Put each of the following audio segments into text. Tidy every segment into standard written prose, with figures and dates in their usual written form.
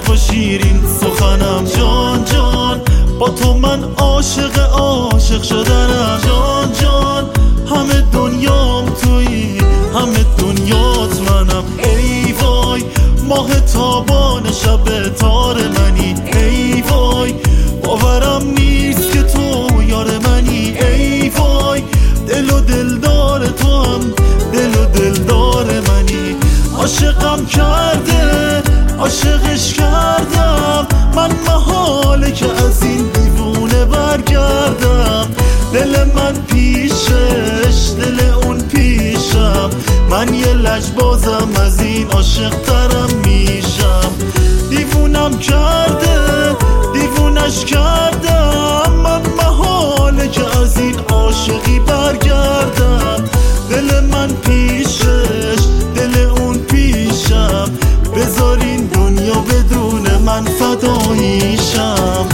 صاف و شیرین سخنم. جان جان با تو من عاشق شدنم. جان جان همه دنیام تویی، همه دنیات منم. ای وای ماه تابان شب تار منی. ای وای باورم نیست که تو یار منی. ای وای دل و دلدار تو هم دل و دلدار منی. عاشقم کرده عاشقش کردم من، محاله که از این دیوونه برگردم. دل من پیشش دل اون پیشم، من یه لجبازم از این عاشق ترم میشم. دیوونم کرده دیوونش کردم من، محاله که از این عاشقی برگردم. دل من پیشش دل اون پیشم، بذار این دنیا بدون من فداییشم.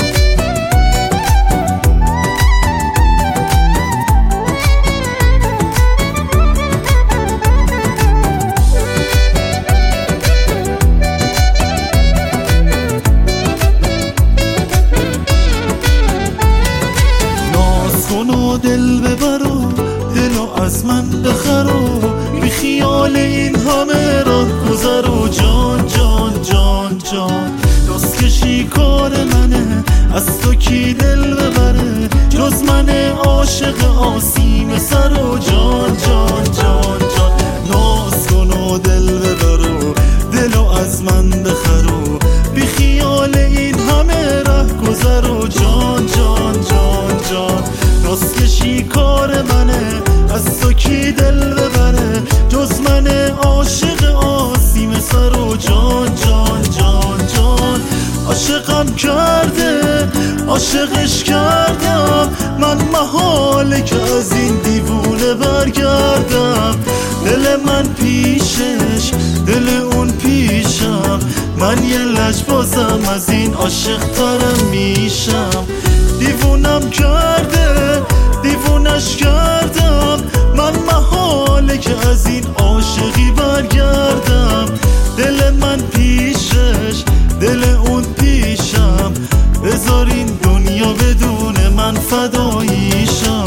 ناز کن و دل ببر و دلو از من بخر و بی خیال این همه راه گذر و جان جان جان جان. دست کشی کار منه، از تو کی دل ببره جز من عاشق آسیم سر و جان جان جان جان. ناز کن و دل ببر و دلو از من بخر و بی خیال این همه ره گذر و جان جان جان جان. دست کشی کار منه، از تو کی دل ببره جز من عاشق آسیم سر و جان جان جان جان. عاشقم کرده عاشقش کردم من، محاله که از این دیوونه برگردم. دل من پیشش دل اون پیشم، من یه لجبازم از این عاشق ترم میشم. دیوونم کرده دیوونش کردم من، محاله که از این عاشقی برگردم. دل من پیشش دل اون پیشم، بذار این دنیا بدون من فداییشم.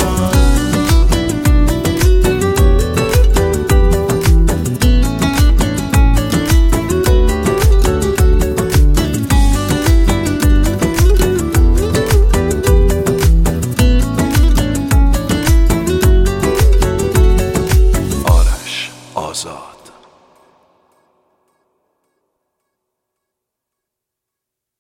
آزاد.